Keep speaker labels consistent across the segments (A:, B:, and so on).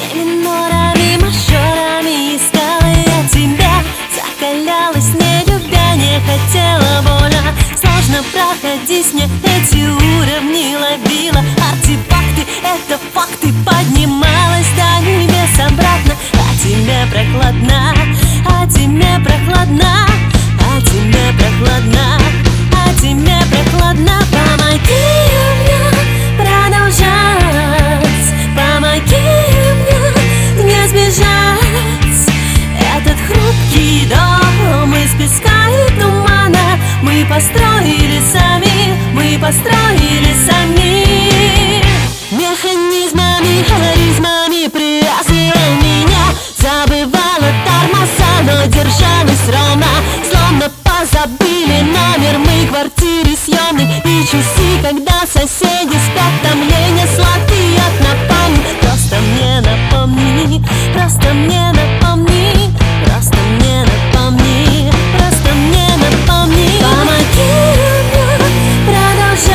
A: Ленорами, мажорами искала я тебя, закалялась, не любя, не хотела больно. Сложно проходить мне эти уровни, ловила артефакты, это факты. Поднималась до небес обратно, а тебе прохладно, а тебе прохладно, а тебе прохладно, а тебе прохладно. Помоги мне продолжать, помоги мне не сбежать. Этот хрупкий дом из песка и тумана мы построили сами, мы построили сами. Механизмами, харизмами привязывал меня, забывала тормоза, но держалась ровно. Словно позабыли номер мы квартиры съемной, и часы, когда соседи спят, томление сладкие от напомни. Просто мне напомни, просто мне напомни, просто мне напомни, просто мне напомни. Помоги мне продолжать,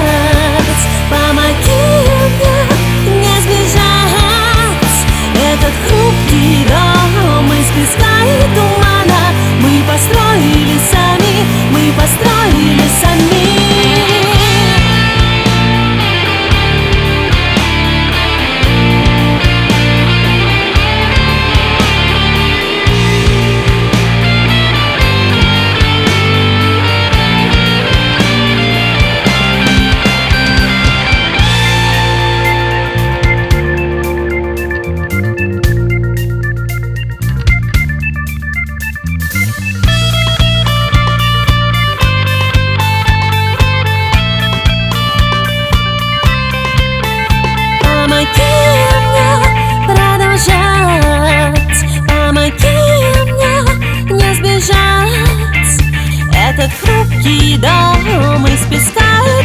A: помоги мне не сбежать. Этот хрупкий дом из песка и тумана мы построили сами, мы построили сами. Этот хрупкий дом из песка